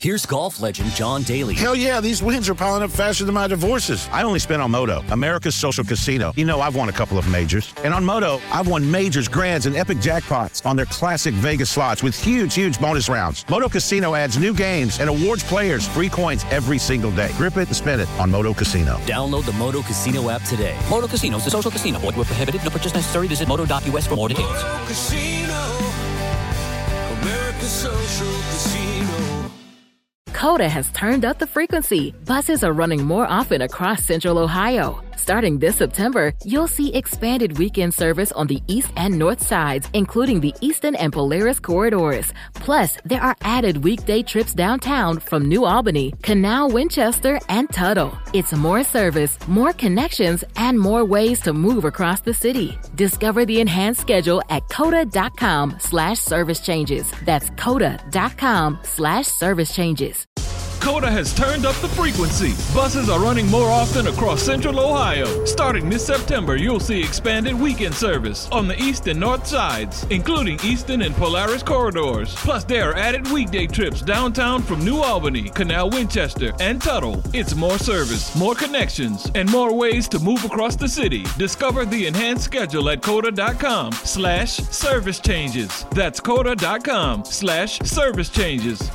Here's golf legend John Daly. Hell yeah, these wins are piling up faster than my divorces. I only spent on Moto, America's social casino. You know, I've won a couple of majors. And on Moto, I've won majors, grands, and epic jackpots on their classic Vegas slots with huge bonus rounds. Moto Casino adds new games and awards players free coins every single day. Grip it and spin it on Moto Casino. Download the Moto Casino app today. Moto Casino is a social casino. Void where prohibited. No purchase necessary. Visit moto.us for more details. Moto Casino, America's social casino. Coda has turned up the frequency. Buses are running more often across Central Ohio. Starting this September, you'll see expanded weekend service on the east and north sides, including the Eastern and Polaris corridors. Plus, there are added weekday trips downtown from New Albany, Canal, Winchester, and Tuttle. It's more service, more connections, and more ways to move across the city. Discover the enhanced schedule at coda.com/service changes. That's coda.com/service changes. Coda has turned up the frequency. Buses are running more often across Central Ohio. Starting this September, you'll see expanded weekend service on the east and north sides, including Eastern and Polaris corridors. Plus, there are added weekday trips downtown from New Albany, Canal, Winchester, and Tuttle. It's more service, more connections, and more ways to move across the city. Discover the enhanced schedule at coda.com/service changes. That's coda.com/service changes.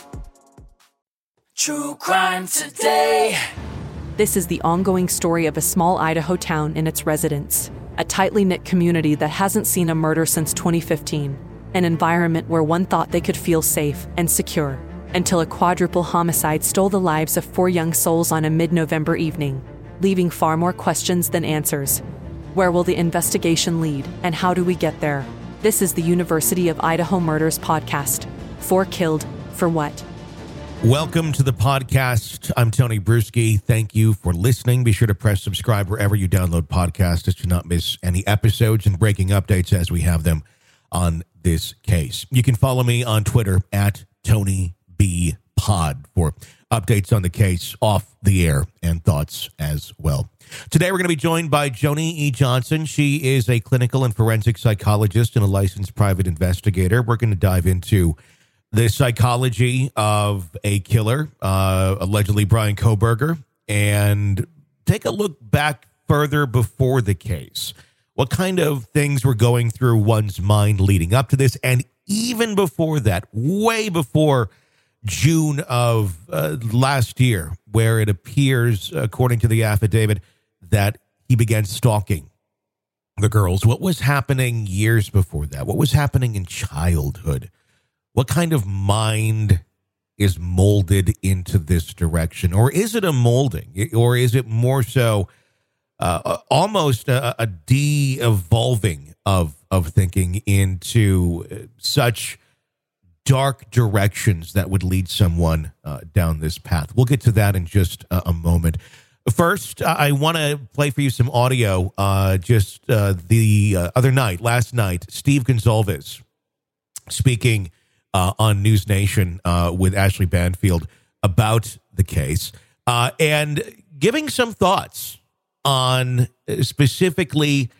True crime today. This is the ongoing story of a small Idaho town and its residents, a tightly knit community that hasn't seen a murder since 2015, an environment where one thought they could feel safe and secure, until a quadruple homicide stole the lives of 4 young souls on a mid-November evening, leaving far more questions than answers. Where will the investigation lead, and how do we get there? This is the University of Idaho Murders podcast. 4 killed, for what? Welcome to the podcast. I'm Tony Bruschi. Thank you for listening. Be sure to press subscribe wherever you download podcasts to not miss any episodes and breaking updates as we have them on this case. You can follow me on Twitter at TonyBPod for updates on the case off the air and thoughts as well. Today we're going to be joined by Joni E. Johnson. She is a clinical and forensic psychologist and a licensed private investigator. We're going to dive into the psychology of a killer, allegedly Bryan Kohberger, and take a look back further before the case. What kind of things were going through one's mind leading up to this, and even before that, way before June of last year, where it appears, according to the affidavit, that he began stalking the girls. What was happening years before that? What was happening in childhood? What kind of mind is molded into this direction? Or is it a molding? Or is it more so almost a de-evolving of thinking into such dark directions that would lead someone down this path? We'll get to that in just a moment. First, I want to play for you some audio. The other night, last night, Steve Gonsalves speaking on News Nation with Ashley Banfield about the case and giving some thoughts on specifically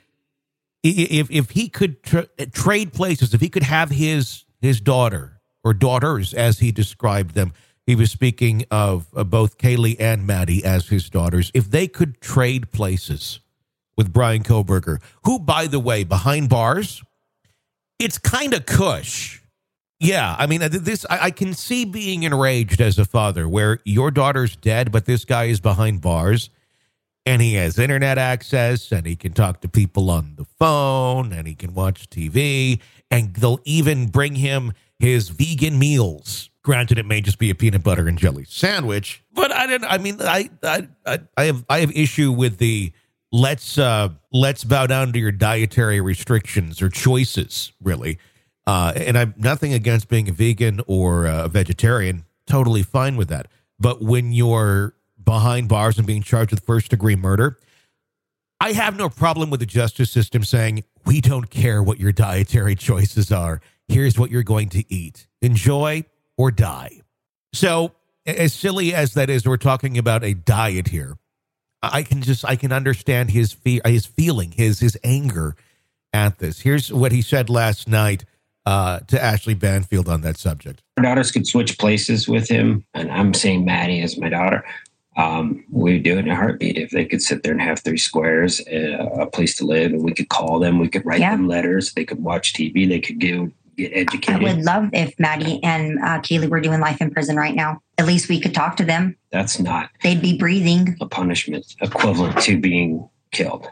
if he could trade places, if he could have his daughter or daughters, as he described them. He was speaking of both Kaylee and Maddie as his daughters. If they could trade places with Bryan Kohberger, who, by the way, behind bars, it's kind of cush. Yeah, I mean, I can see being enraged as a father where your daughter's dead, but this guy is behind bars and he has internet access and he can talk to people on the phone and he can watch TV and they'll even bring him his vegan meals. Granted, it may just be a peanut butter and jelly sandwich, but I have issue with the let's bow down to your dietary restrictions or choices, really. And I'm nothing against being a vegan or a vegetarian. Totally fine with that. But when you're behind bars and being charged with first-degree murder, I have no problem with the justice system saying, we don't care what your dietary choices are. Here's what you're going to eat. Enjoy or die. So as silly as that is, we're talking about a diet here. I can understand his feeling, his anger at this. Here's what he said last night to Ashley Banfield on that subject. Our daughters could switch places with him, and I'm saying Maddie as my daughter. We'd do it in a heartbeat if they could sit there and have 3 squares, a place to live, and we could call them, we could write them letters, they could watch TV, they could get educated. I would love if Maddie and Keely were doing life in prison right now. At least we could talk to them. That's not. They'd be breathing. A punishment equivalent to being killed.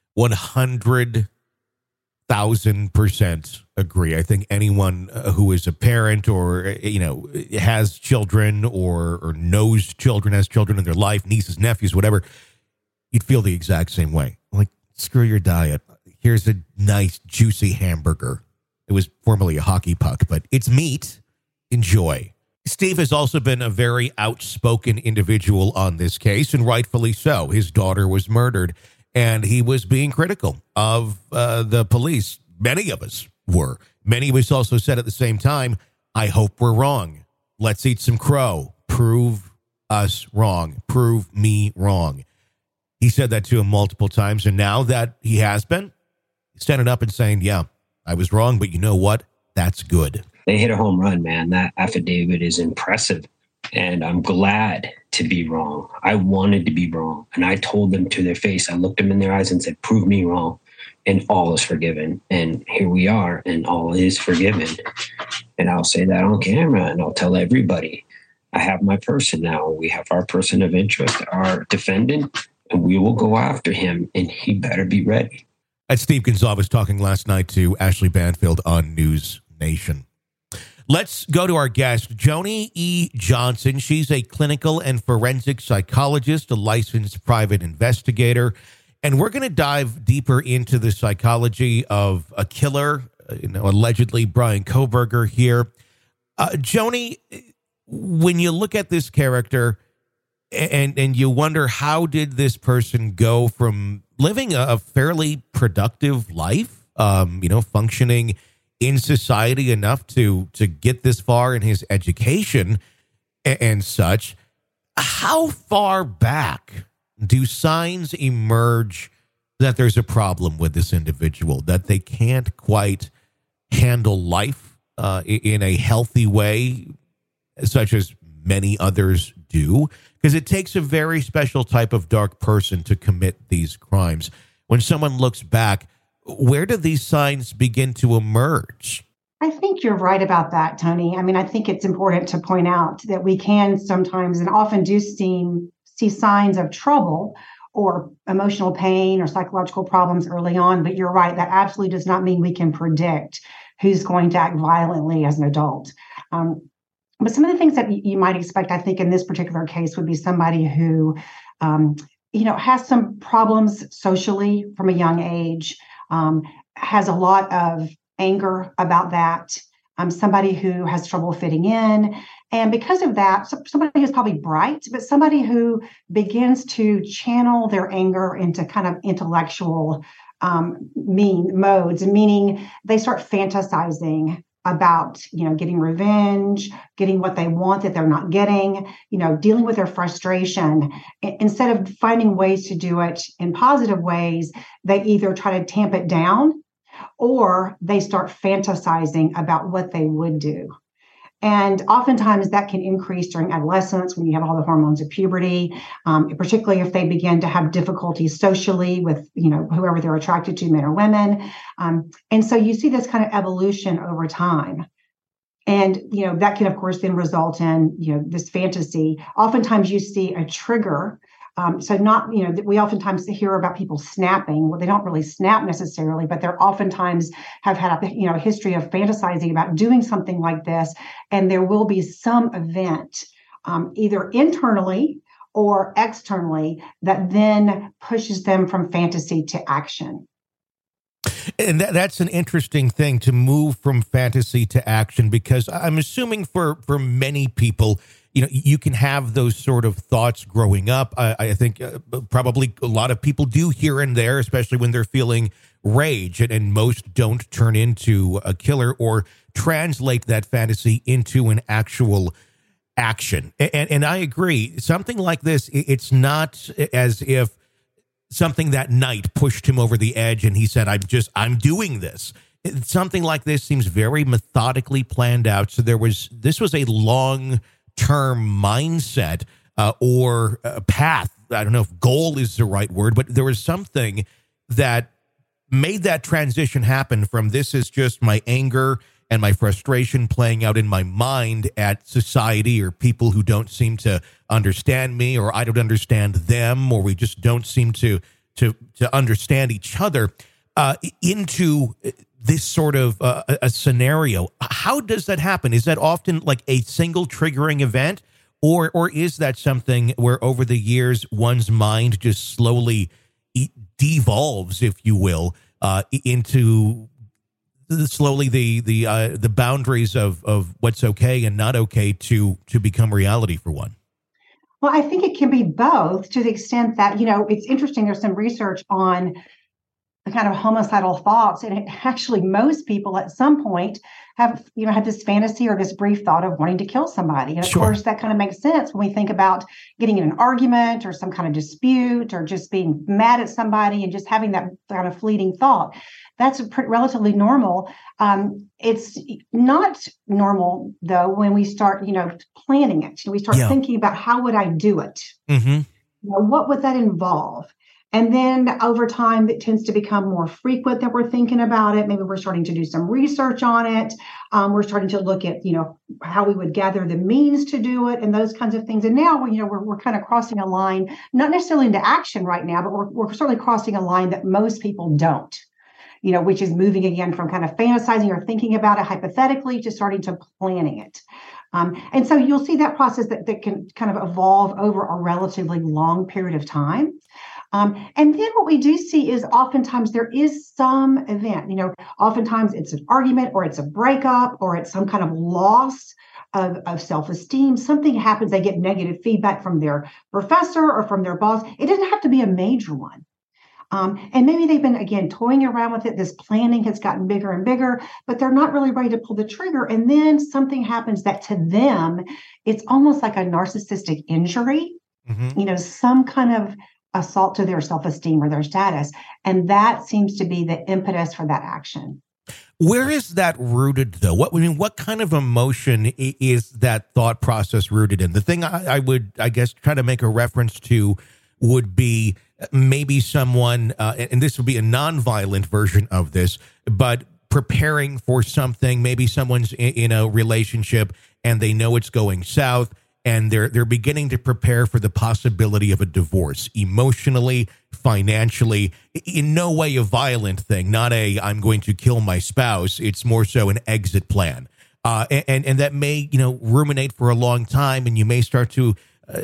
100,000% agree. I think anyone who is a parent or, has children or knows children, has children in their life, nieces, nephews, whatever, you'd feel the exact same way. Like, screw your diet. Here's a nice, juicy hamburger. It was formerly a hockey puck, but it's meat. Enjoy. Steve has also been a very outspoken individual on this case, and rightfully so. His daughter was murdered, and he was being critical of the police. Many of us were. Many of us also said at the same time, I hope we're wrong. Let's eat some crow. Prove us wrong. Prove me wrong. He said that to him multiple times, and now that he has been, he's standing up and saying, yeah, I was wrong, but you know what? That's good. They hit a home run, man. That affidavit is impressive, and I'm glad to be wrong. I wanted to be wrong, and I told them to their face. I looked them in their eyes and said, prove me wrong, and all is forgiven. And here we are, and all is forgiven. And I'll say that on camera, and I'll tell everybody, I have my person now. We have our person of interest, our defendant, and we will go after him, and he better be ready. That's Steve Gonzalez talking last night to Ashley Banfield on News Nation. Let's go to our guest, Joni E. Johnson. She's a clinical and forensic psychologist, a licensed private investigator, and we're going to dive deeper into the psychology of a killer, allegedly Bryan Kohberger here. Joni, when you look at this character and you wonder, how did this person go from living a fairly productive life, functioning in society enough to get this far in his education and such, how far back do signs emerge that there's a problem with this individual, that they can't quite handle life in a healthy way, such as many others do? Because it takes a very special type of dark person to commit these crimes. When someone looks back, where do these signs begin to emerge? I think you're right about that, Tony. I mean, I think it's important to point out that we can sometimes and often do see signs of trouble or emotional pain or psychological problems early on. But you're right, that absolutely does not mean we can predict who's going to act violently as an adult. But some of the things that you might expect, I think, in this particular case would be somebody who, has some problems socially from a young age, has a lot of anger about that, somebody who has trouble fitting in. And because of that, somebody who's probably bright, but somebody who begins to channel their anger into kind of intellectual modes, meaning they start fantasizing about, getting revenge, getting what they want that they're not getting, dealing with their frustration. Instead of finding ways to do it in positive ways, they either try to tamp it down or they start fantasizing about what they would do. And oftentimes that can increase during adolescence when you have all the hormones of puberty, particularly if they begin to have difficulties socially with, whoever they're attracted to, men or women. And so you see this kind of evolution over time. And, that can, of course, then result in, this fantasy. Oftentimes you see a trigger. We oftentimes hear about people snapping. Well, they don't really snap necessarily, but they're oftentimes have had a history of fantasizing about doing something like this. And there will be some event, either internally or externally, that then pushes them from fantasy to action. And that's an interesting thing, to move from fantasy to action, because I'm assuming for many people, you can have those sort of thoughts growing up. I think probably a lot of people do here and there, especially when they're feeling rage, and most don't turn into a killer or translate that fantasy into an actual action. And I agree. Something like this, it's not as if something that night pushed him over the edge and he said, I'm doing this. something like this seems very methodically planned out. So this was a long-term mindset or a path. I don't know if goal is the right word, but there was something that made that transition happen from this is just my anger and my frustration playing out in my mind at society or people who don't seem to understand me, or I don't understand them, or we just don't seem to understand each other, into this sort of a scenario. How does that happen? Is that often like a single triggering event, or is that something where over the years one's mind just slowly devolves, if you will, into slowly the boundaries of what's okay and not okay to become reality for one? Well, I think it can be both, to the extent that, it's interesting. There's some research on the kind of homicidal thoughts, and actually most people at some point have this fantasy or this brief thought of wanting to kill somebody. And of course, that kind of makes sense when we think about getting in an argument or some kind of dispute or just being mad at somebody and just having that kind of fleeting thought. That's relatively normal. It's not normal, though, when we start, planning it. We start thinking about, how would I do it? Mm-hmm. What would that involve? And then over time, it tends to become more frequent that we're thinking about it. Maybe we're starting to do some research on it. We're starting to look at, how we would gather the means to do it and those kinds of things. And now, we're kind of crossing a line, not necessarily into action right now, but we're certainly crossing a line that most people don't, which is moving again from kind of fantasizing or thinking about it hypothetically to starting to planning it. And so you'll see that process that can kind of evolve over a relatively long period of time. And then what we do see is oftentimes there is some event, oftentimes it's an argument or it's a breakup or it's some kind of loss of self-esteem. Something happens, they get negative feedback from their professor or from their boss. It doesn't have to be a major one. And maybe they've been, again, toying around with it. This planning has gotten bigger and bigger, but they're not really ready to pull the trigger. And then something happens that to them, it's almost like a narcissistic injury, some kind of assault to their self-esteem or their status. And that seems to be the impetus for that action. Where is that rooted, though? What kind of emotion is that thought process rooted in? The thing I would, I guess, try to make a reference to would be maybe someone, and this would be a nonviolent version of this, but preparing for something. Maybe someone's in a relationship and they know it's going south, and they're beginning to prepare for the possibility of a divorce, emotionally, financially, in no way a violent thing, not I'm going to kill my spouse. It's more so an exit plan. And that may, ruminate for a long time, and you may start to,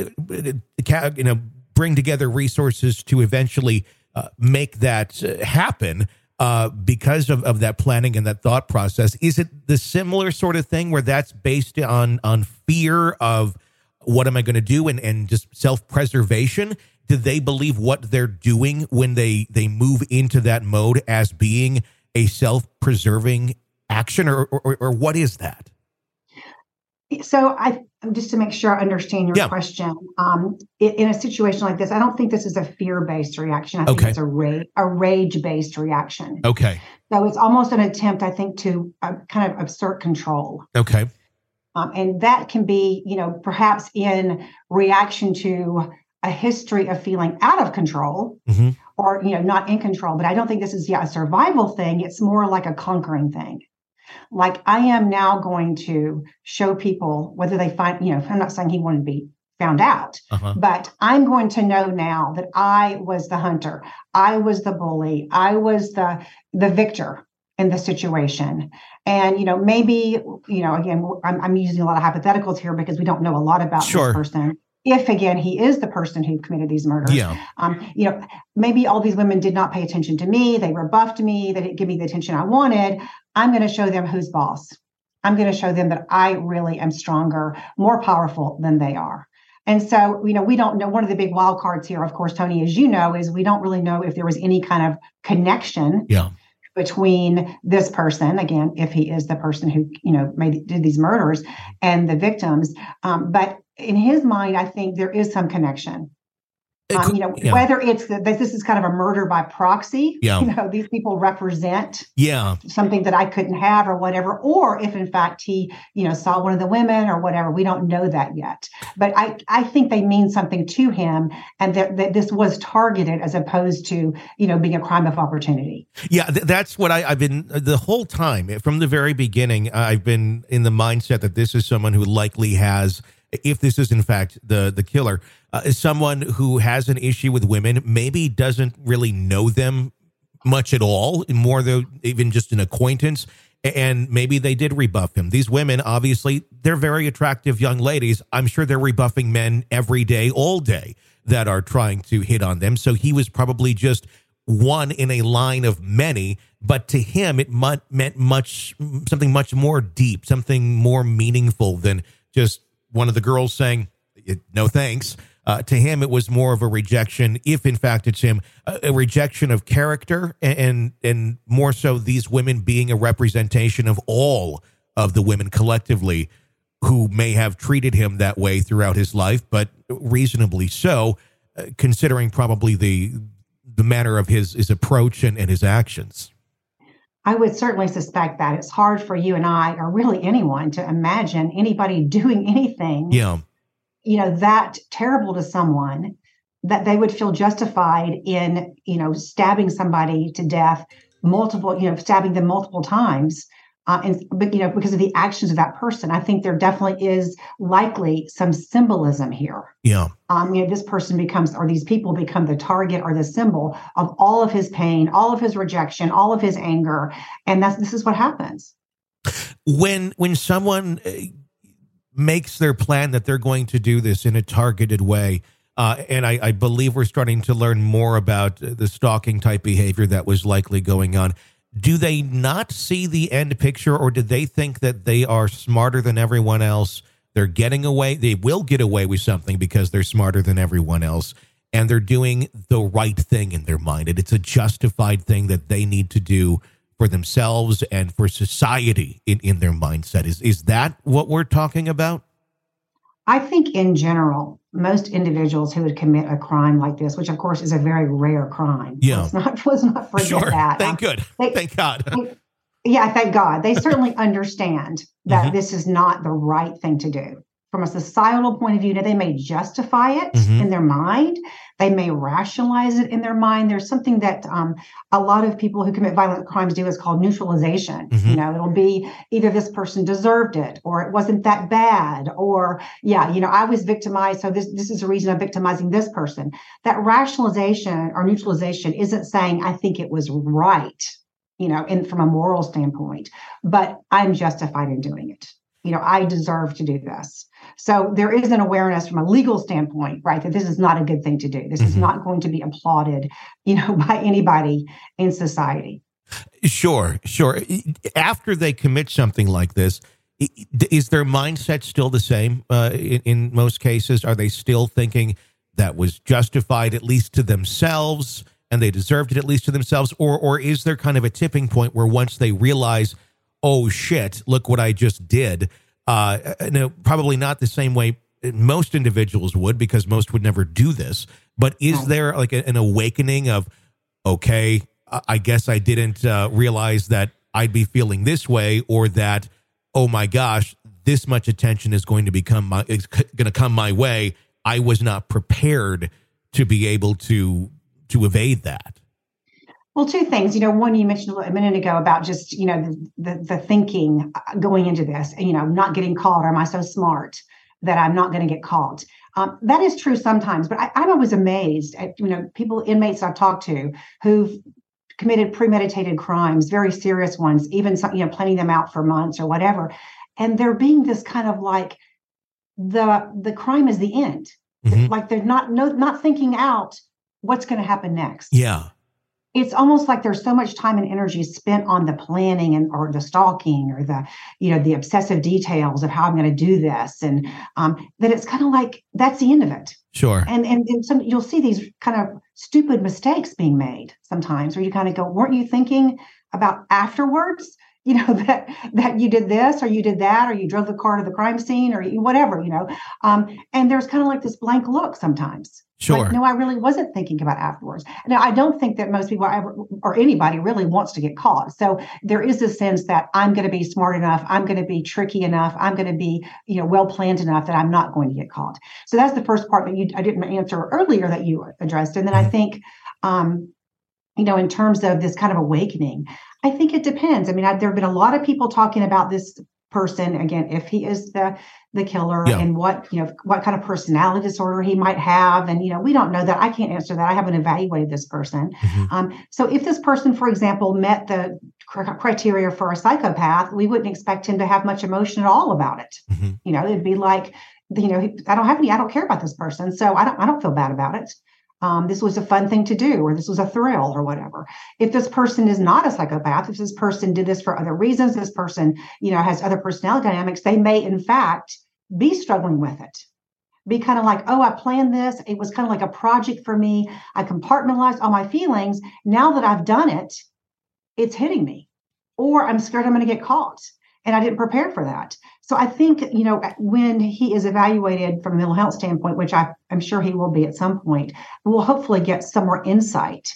bring together resources to eventually make that happen because of that planning and that thought process. Is it the similar sort of thing where that's based on fear of what am I going to do and just self-preservation? Do they believe what they're doing when they move into that mode as being a self-preserving action, or what is that? So just to make sure I understand your question, in a situation like this, I don't think this is a fear-based reaction. I think it's a rage-based reaction. Okay. So it's almost an attempt, I think, to kind of assert control. Okay. And that can be, perhaps in reaction to a history of feeling out of control or, not in control. But I don't think this is a survival thing. It's more like a conquering thing. Like, I am now going to show people whether they find, I'm not saying he wanted to be found out, but I'm going to know now that I was the hunter. I was the bully. I was the victor in the situation. And, maybe, again, I'm using a lot of hypotheticals here because we don't know a lot about this person. If, again, he is the person who committed these murders, maybe all these women did not pay attention to me. They rebuffed me. They didn't give me the attention I wanted. I'm going to show them who's boss. I'm going to show them that I really am stronger, more powerful than they are. And so, we don't know. One of the big wild cards here, of course, Tony, as you know, is we don't really know if there was any kind of connection between this person, again, if he is the person who, did these murders, and the victims. But in his mind, I think there is some connection. Whether it's that this is kind of a murder by proxy, these people represent something that I couldn't have or whatever, or if in fact he, saw one of the women or whatever, we don't know that yet. But I think they mean something to him, and that this was targeted as opposed to, being a crime of opportunity. Yeah, that's what I've been the whole time from the very beginning. I've been in the mindset that this is someone who likely has, if this is in fact the killer, is someone who has an issue with women, maybe doesn't really know them much at all, more than even just an acquaintance, and maybe they did rebuff him. These women, obviously, they're very attractive young ladies. I'm sure they're rebuffing men every day, all day, that are trying to hit on them. So he was probably just one in a line of many, but to him, it meant something much more deep, something more meaningful than just one of the girls saying, no thanks. To him, it was more of a rejection, if in fact it's him, a rejection of character, and more so these women being a representation of all of the women collectively who may have treated him that way throughout his life, but reasonably so, considering probably the manner of his approach and his actions. I would certainly suspect that. It's hard for you and I, or really anyone, to imagine anybody doing anything that terrible to someone, that they would feel justified in, stabbing somebody to death, stabbing them multiple times. Because of the actions of that person. I think there definitely is likely some symbolism here. Yeah. This person becomes, or these people become the target or the symbol of all of his pain, all of his rejection, all of his anger. And this is what happens. When someone makes their plan that they're going to do this in a targeted way, and I believe we're starting to learn more about the stalking type behavior that was likely going on, do they not see the end picture, or do they think that they are smarter than everyone else? They're getting away. They will get away with something because they're smarter than everyone else, and they're doing the right thing in their mind. And it's a justified thing that they need to do for themselves and for society in their mindset. Is that what we're talking about? I think in general, most individuals who would commit a crime like this, which of course is a very rare crime. Let's not forget that. Thank God. Thank God. They certainly understand that this is not the right thing to do. From a societal point of view, they may justify it in their mind. They may rationalize it in their mind. There's something that a lot of people who commit violent crimes do is called neutralization. It'll be either this person deserved it, or it wasn't that bad, or I was victimized, so this is the reason I'm victimizing this person. That rationalization or neutralization isn't saying I think it was right, from a moral standpoint, but I'm justified in doing it. I deserve to do this. So there is an awareness from a legal standpoint, right, that this is not a good thing to do. This is not going to be applauded, by anybody in society. Sure. After they commit something like this, is their mindset still the same in most cases? Are they still thinking that was justified at least to themselves and they deserved it at least to themselves? Or is there kind of a tipping point where once they realize, oh, shit, look what I just did? No, probably not the same way most individuals would, because most would never do this. But is there like an awakening of, okay, I guess I didn't realize that I'd be feeling this way, or that, oh my gosh, this much attention is going to come my way. I was not prepared to be able to evade that. Well, two things. One, you mentioned a minute ago about just, the thinking going into this, not getting caught. Or am I so smart that I'm not going to get caught? That is true sometimes, but I'm always amazed at, inmates I've talked to who've committed premeditated crimes, very serious ones, even some, planning them out for months or whatever. And they're being this kind of like the crime is the end. Like they're not thinking out what's going to happen next. Yeah. It's almost like there's so much time and energy spent on the planning or the stalking or the obsessive details of how I'm going to do this. And that it's kind of like, that's the end of it. Sure. And some, you'll see these kind of stupid mistakes being made sometimes where you kind of go, weren't you thinking about afterwards? that you did this or you did that, or you drove the car to the crime scene or whatever, and there's kind of like this blank look sometimes. Sure. Like, no, I really wasn't thinking about afterwards. Now, I don't think that most people ever, or anybody really wants to get caught. So there is a sense that I'm going to be smart enough. I'm going to be tricky enough. I'm going to be, well-planned enough that I'm not going to get caught. So that's the first part that I didn't answer earlier that you addressed. And then I think, in terms of this kind of awakening, I think it depends. I mean, there have been a lot of people talking about this person, again, if he is the killer, and what kind of personality disorder he might have. And, we don't know that. I can't answer that. I haven't evaluated this person. So if this person, for example, met the criteria for a psychopath, we wouldn't expect him to have much emotion at all about it. It'd be like, I don't care about this person. So I don't feel bad about it. This was a fun thing to do, or this was a thrill or whatever. If this person is not a psychopath, if this person did this for other reasons, this person, has other personality dynamics, they may in fact be struggling with it. Be kind of like, oh, I planned this. It was kind of like a project for me. I compartmentalized all my feelings. Now that I've done it, it's hitting me, or I'm scared I'm going to get caught. And I didn't prepare for that. So I think, when he is evaluated from a mental health standpoint, which I'm sure he will be at some point, we'll hopefully get some more insight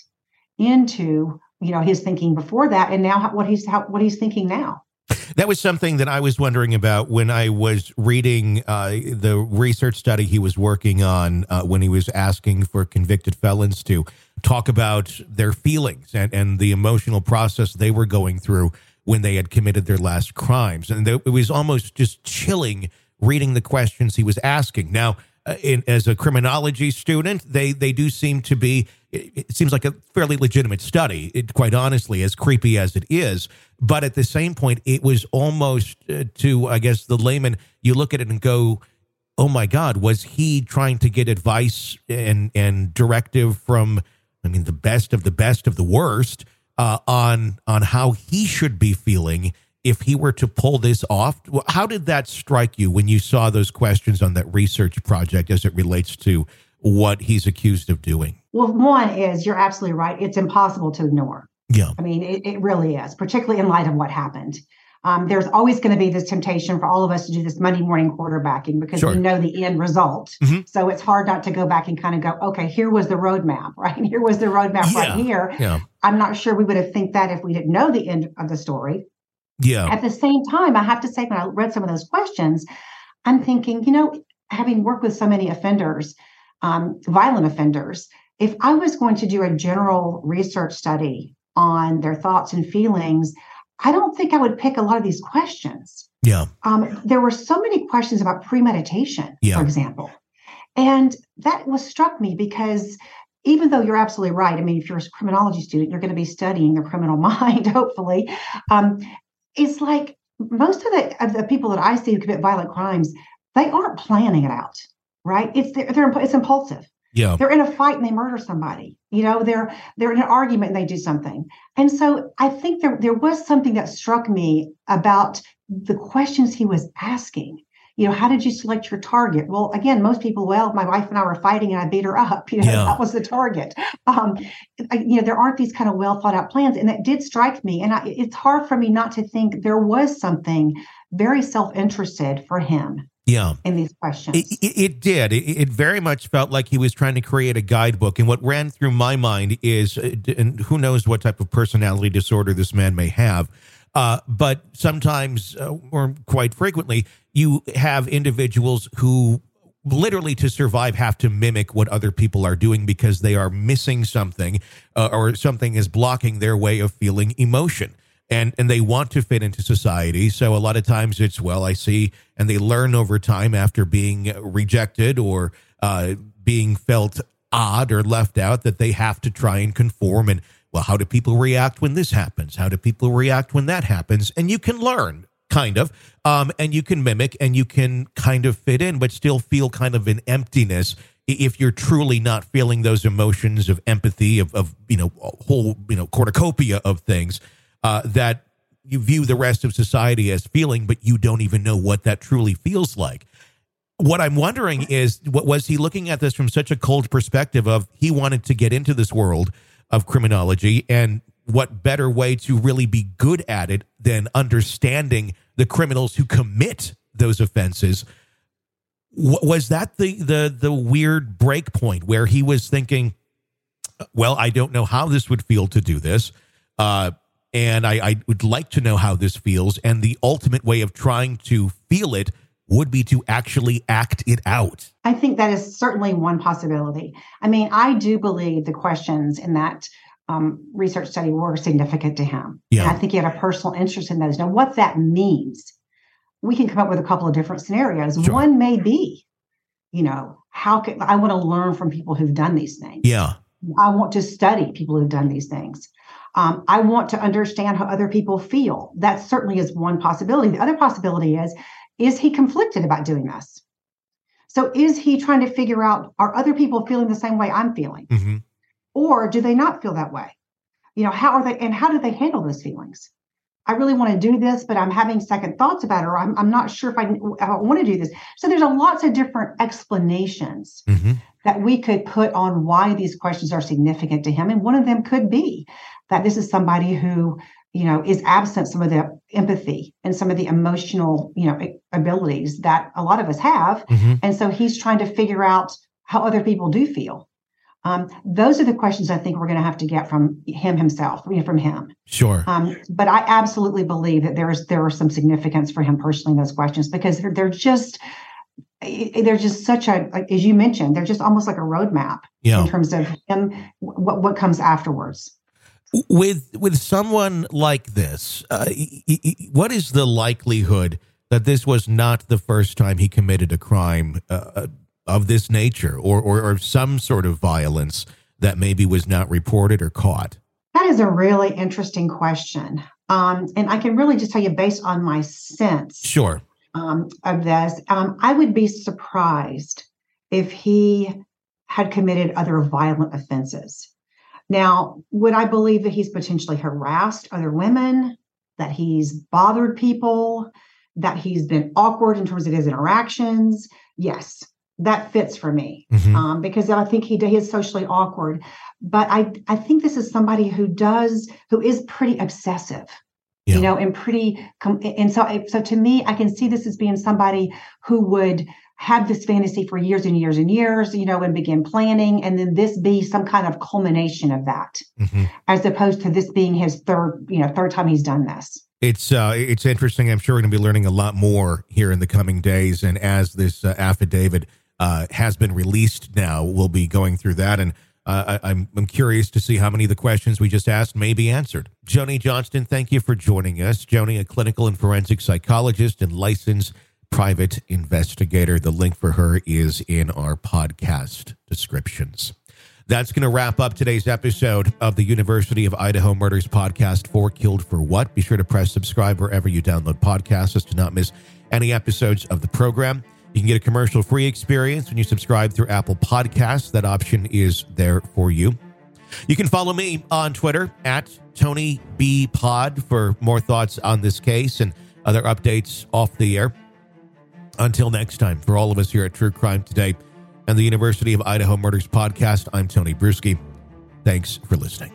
into, his thinking before that, and now what he's thinking now. That was something that I was wondering about when I was reading the research study he was working on when he was asking for convicted felons to talk about their feelings and the emotional process they were going through when they had committed their last crimes. And it was almost just chilling reading the questions he was asking. Now, as a criminology student, they do seem to be, it seems like a fairly legitimate study, quite honestly, as creepy as it is. But at the same point, it was almost to, I guess, the layman, you look at it and go, oh my God, was he trying to get advice and directive from, the best of the worst, on how he should be feeling if he were to pull this off? How did that strike you when you saw those questions on that research project as it relates to what he's accused of doing? Well, one is, you're absolutely right. It's impossible to ignore. Yeah. It really is, particularly in light of what happened. There's always going to be this temptation for all of us to do this Monday morning quarterbacking because we know the end result. So it's hard not to go back and kind of go, okay, here was the roadmap, right? Here was the roadmap right here. Yeah. I'm not sure we would have think that if we didn't know the end of the story. Yeah. At the same time, I have to say, when I read some of those questions, I'm thinking, having worked with so many offenders, violent offenders, if I was going to do a general research study on their thoughts and feelings, I don't think I would pick a lot of these questions. Yeah. There were so many questions about premeditation, for example. And that struck me because even though you're absolutely right, if you're a criminology student, you're going to be studying the criminal mind, hopefully. It's like most of the people that I see who commit violent crimes, they aren't planning it out, right? It's impulsive. Yeah. They're in a fight and they murder somebody. They're in an argument and they do something. And so I think there was something that struck me about the questions he was asking. How did you select your target? Well, again, most people, my wife and I were fighting and I beat her up. That was the target. There aren't these kind of well thought out plans. And that did strike me. And it's hard for me not to think there was something very self-interested for him. Yeah. In these questions. It did. It very much felt like he was trying to create a guidebook. And what ran through my mind is, and who knows what type of personality disorder this man may have, but sometimes, or quite frequently, you have individuals who literally to survive have to mimic what other people are doing because they are missing something or something is blocking their way of feeling emotion. And they want to fit into society. So a lot of times it's, I see, and they learn over time after being rejected or being felt odd or left out that they have to try and conform. And, how do people react when this happens? How do people react when that happens? And you can learn, kind of, and you can mimic and you can kind of fit in, but still feel kind of an emptiness if you're truly not feeling those emotions of empathy, of a whole, cornucopia of things. That you view the rest of society as feeling, but you don't even know what that truly feels like. What I'm wondering is, was he looking at this from such a cold perspective of he wanted to get into this world of criminology and what better way to really be good at it than understanding the criminals who commit those offenses? Was that the weird break point where he was thinking, well, I don't know how this would feel to do this, and I would like to know how this feels, and the ultimate way of trying to feel it would be to actually act it out? I think that is certainly one possibility. I mean, I do believe the questions in that research study were significant to him. Yeah. And I think he had a personal interest in those. Now, what that means, we can come up with a couple of different scenarios. Sure. One may be, how can I want to learn from people who've done these things? Yeah. I want to study people who've done these things. I want to understand how other people feel. That certainly is one possibility. The other possibility is he conflicted about doing this? So is he trying to figure out, are other people feeling the same way I'm feeling? Mm-hmm. Or do they not feel that way? How are they, and how do they handle those feelings? I really want to do this, but I'm having second thoughts about it, or I'm not sure if I want to do this. So there's lots of different explanations that we could put on why these questions are significant to him. And one of them could be that this is somebody who, is absent some of the empathy and some of the emotional, abilities that a lot of us have. Mm-hmm. And so he's trying to figure out how other people do feel. Those are the questions I think we're going to have to get from him himself, from him. Sure. But I absolutely believe that there was some significance for him personally in those questions, because they're just such as you mentioned, they're just almost like a roadmap in terms of him, what comes afterwards. With someone like this, what is the likelihood that this was not the first time he committed a crime of this nature, or some sort of violence that maybe was not reported or caught? That is a really interesting question. And I can really just tell you based on my sense Sure. Of this, I would be surprised if he had committed other violent offenses. Now, would I believe that he's potentially harassed other women, that he's bothered people, that he's been awkward in terms of his interactions? Yes. That fits for me, because I think he is socially awkward. But I think this is somebody who is pretty obsessive, and so to me, I can see this as being somebody who would have this fantasy for years and years and years, and begin planning, and then this be some kind of culmination of that, as opposed to this being his third time he's done this. It's interesting. I'm sure we're going to be learning a lot more here in the coming days, and as this affidavit has been released now, we'll be going through that, and I'm curious to see how many of the questions we just asked may be answered. Joni Johnston, thank you for joining us. Joni, a clinical and forensic psychologist and licensed private investigator. The link for her is in our podcast descriptions. That's going to wrap up today's episode of the University of Idaho Murders podcast, For Killed for What. Be sure to press subscribe wherever you download podcasts to not miss any episodes of the program. You can get a commercial-free experience when you subscribe through Apple Podcasts. That option is there for you. You can follow me on Twitter at TonyBPod for more thoughts on this case and other updates off the air. Until next time, for all of us here at True Crime Today and the University of Idaho Murders podcast, I'm Tony Bruschi. Thanks for listening.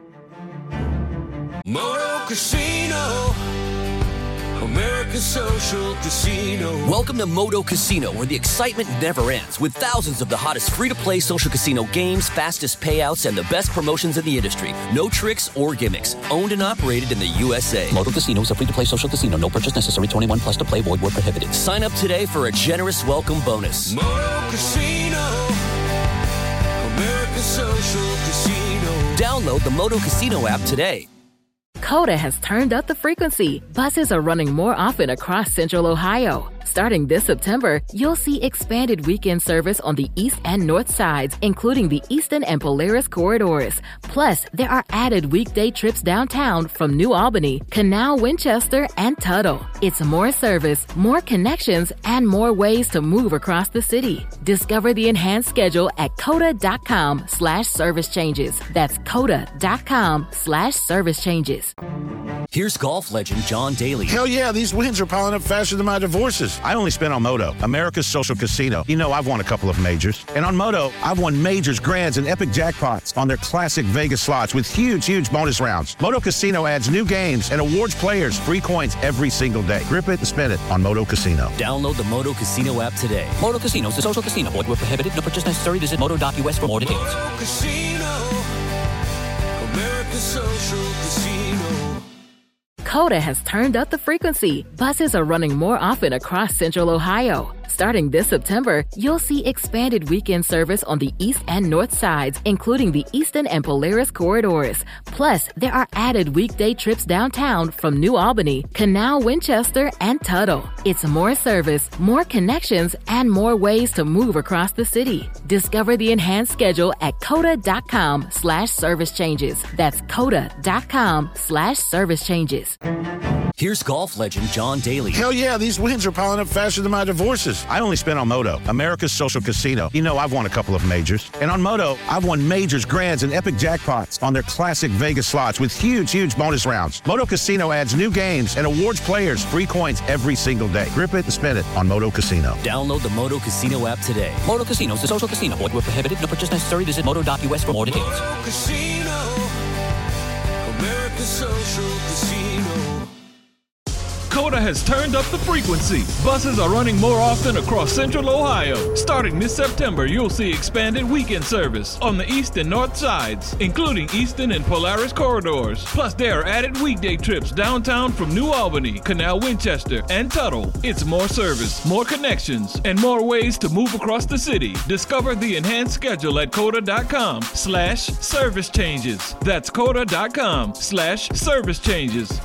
Moto Casino, America's social casino. Welcome to Moto Casino, where the excitement never ends, with thousands of the hottest free-to-play social casino games, fastest payouts, and the best promotions in the industry. No tricks or gimmicks. Owned and operated in the USA. Moto Casino is a free-to-play social casino. No purchase necessary. 21 plus to play. Void where prohibited. Sign up today for a generous welcome bonus. Moto Casino, America's social casino. Download the Moto Casino app today. Coda has turned up the frequency. Buses are running more often across Central Ohio. Starting this September, you'll see expanded weekend service on the east and north sides, including the Easton and Polaris corridors. Plus, there are added weekday trips downtown from New Albany, Canal, Winchester, and Tuttle. It's more service, more connections, and more ways to move across the city. Discover the enhanced schedule at coda.com/service changes. That's coda.com/service changes. Here's golf legend John Daly. Hell yeah, these wins are piling up faster than my divorces. I only spent on Moto, America's social casino. You know, I've won a couple of majors. And on Moto, I've won majors, grands, and epic jackpots on their classic Vegas slots with huge bonus rounds. Moto Casino adds new games and awards players free coins every single day. Grip it and spin it on Moto Casino. Download the Moto Casino app today. Moto Casino is a social casino. Void where prohibited. No purchase necessary. Visit moto.us for more details. Moto Casino, America's social casino. Coda has turned up the frequency. Buses are running more often across Central Ohio. Starting this September, you'll see expanded weekend service on the east and north sides, including the Easton and Polaris corridors. Plus, there are added weekday trips downtown from New Albany, Canal, Winchester, and Tuttle. It's more service, more connections, and more ways to move across the city. Discover the enhanced schedule at coda.com/service changes. That's coda.com/service changes. Here's golf legend John Daly. Hell yeah, these wins are piling up faster than my divorces. I only spent on Moto, America's social casino. You know, I've won a couple of majors. And on Moto, I've won majors, grands, and epic jackpots on their classic Vegas slots with huge bonus rounds. Moto Casino adds new games and awards players free coins every single day. Grip it and spin it on Moto Casino. Download the Moto Casino app today. Moto Casino is a social casino. Void where prohibited. No purchase necessary. Visit moto.us for more details. Moto Casino, America's social casino. Coda has turned up the frequency. Buses are running more often across Central Ohio. Starting this September, you'll see expanded weekend service on the east and north sides, including Easton and Polaris corridors. Plus, there are added weekday trips downtown from New Albany, Canal, Winchester, and Tuttle. It's more service, more connections, and more ways to move across the city. Discover the enhanced schedule at coda.com/service changes. That's coda.com/service changes.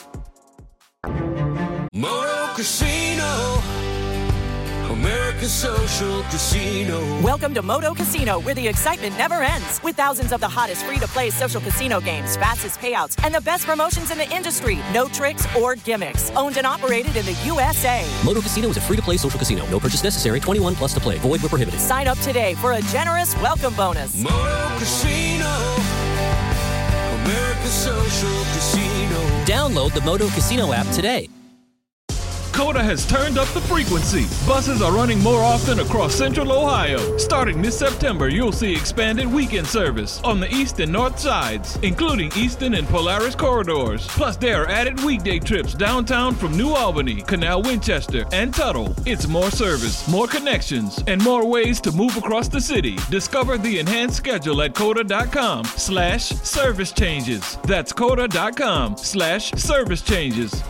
Moto Casino, America's social casino. Welcome to Moto Casino, where the excitement never ends. With thousands of the hottest free-to-play social casino games, fastest payouts, and the best promotions in the industry. No tricks or gimmicks. Owned and operated in the USA. Moto Casino is a free-to-play social casino. No purchase necessary. 21 plus to play. Void where prohibited. Sign up today for a generous welcome bonus. Moto Casino, America's social casino. Download the Moto Casino app today. Coda has turned up the frequency. Buses are running more often across Central Ohio. Starting this September, you'll see expanded weekend service on the east and north sides, including Easton and Polaris corridors. Plus, there are added weekday trips downtown from New Albany, Canal, Winchester, and Tuttle. It's more service, more connections, and more ways to move across the city. Discover the enhanced schedule at coda.com/service changes. That's coda.com/service changes.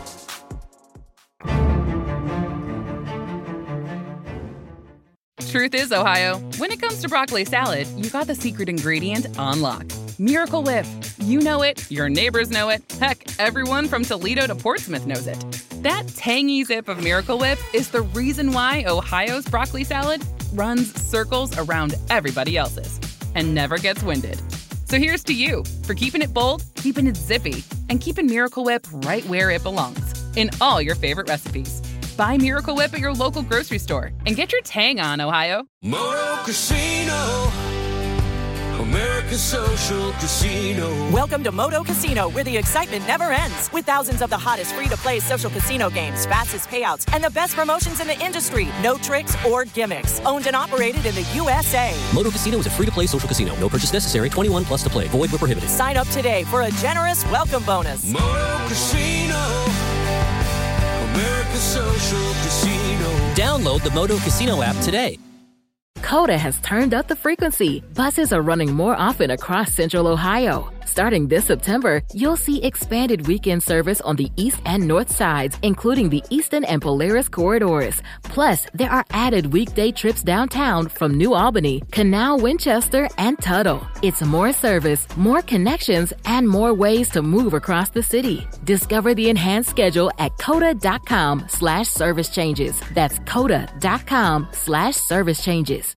Truth is, Ohio, when it comes to broccoli salad, you got the secret ingredient on lock. Miracle Whip. You know it, your neighbors know it, heck, everyone from Toledo to Portsmouth knows it. That tangy zip of Miracle Whip is the reason why Ohio's broccoli salad runs circles around everybody else's and never gets winded. So here's to you for keeping it bold, keeping it zippy, and keeping Miracle Whip right where it belongs, in all your favorite recipes. Buy Miracle Whip at your local grocery store and get your tang on, Ohio. Moto Casino, America's social casino. Welcome to Moto Casino, where the excitement never ends. With thousands of the hottest free-to-play social casino games, fastest payouts, and the best promotions in the industry. No tricks or gimmicks. Owned and operated in the USA. Moto Casino is a free-to-play social casino. No purchase necessary. 21 plus to play. Void where prohibited. Sign up today for a generous welcome bonus. Moto Casino, America's social casino. Download the Moto Casino app today. Coda has turned up the frequency. Buses are running more often across Central Ohio. Starting this September, you'll see expanded weekend service on the east and north sides, including the Easton and Polaris corridors. Plus, there are added weekday trips downtown from New Albany, Canal, Winchester, and Tuttle. It's more service, more connections, and more ways to move across the city. Discover the enhanced schedule at coda.com/service changes. That's coda.com/service changes.